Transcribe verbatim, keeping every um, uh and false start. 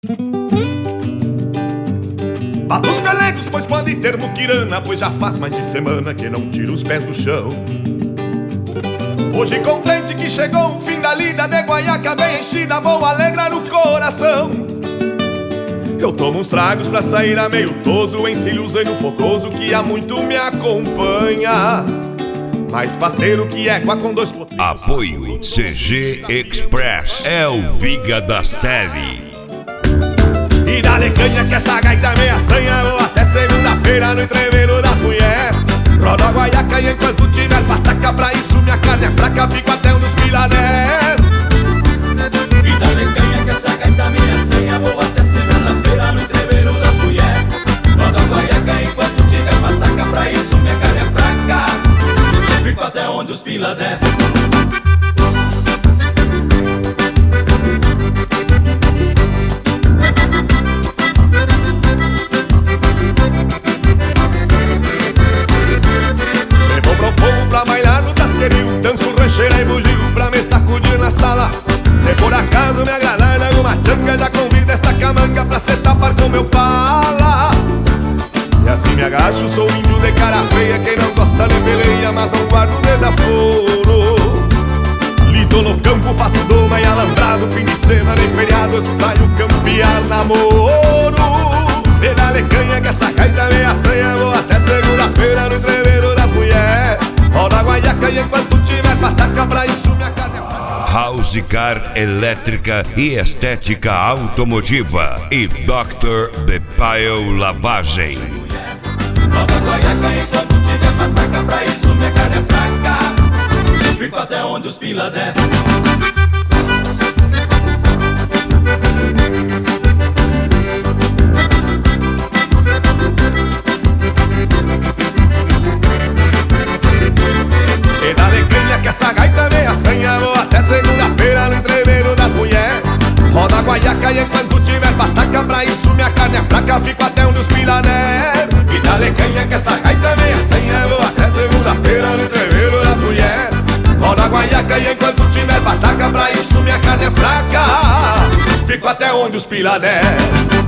Bata os pelegos, pois pode ter muquirana, pois já faz mais de semana que não tiro os pés do chão. Hoje contente que chegou o fim da lida, de guaiaca bem enchida, vou alegrar o coração. Eu tomo uns tragos pra sair a meio toso, encilho o fogoso que há muito me acompanha. Mais faceiro que égua com dois potrinhos. Apoio C G Express, é o Viga das Tele. E dá-lhe canha que essa gaita meia sanha, vou até segunda-feira no entreveiro das mulheres. Rodo a guaiaca e enquanto tiver pataca, pra isso minha carne é fraca, fico até um dos pilané. E dá-lhe canha que essa gaita meia sanha, vou até segunda-feira no entreveiro das mulheres. Rodo a guaiaca enquanto tiver pataca, pra isso minha carne é fraca, fico até onde os pila der. Levou pro povo pra bailar no casquerio, danço rancheira e bugio pra me sacudir na sala. Se por acaso me agradar em alguma tchanga, já convido esta camanga pra se tapar com meu pala. E assim me agacho, sou índio de cara feia, quem não gosta de peleia, mas não guardo desaforo. Lido no campo, faço doma e alambrado, fim de cena nem feriado, eu saio campear namoro. E dá-lhe canha que essa gaita meia sanha, vou até segunda-feira no entreveiro das mulheres. Roda a guaiaca e enquanto tiver pataca, pra isso minha carne é fraca. House Car Elétrica e Estética Automotiva e doutor Bepaio Lavagem. Roda a guaiaca enquanto tiver pataca, pra isso minha carne é fraca, fico até onde os pila der. E dá-lhe canha que essa gaita meia sanha, vou até segunda-feira no entreveiro das mulheres. Roda a guaiaca e enquanto tiver pataca, pra isso minha carne é fraca, fico até onde os pilané. E dá-lhe canha que essa gaita meia sanha, vou até segunda-feira no entreveiro das mulheres. Roda a guaiaca e enquanto tiver pataca, pra isso minha carne é fraca, fico até onde os pilané.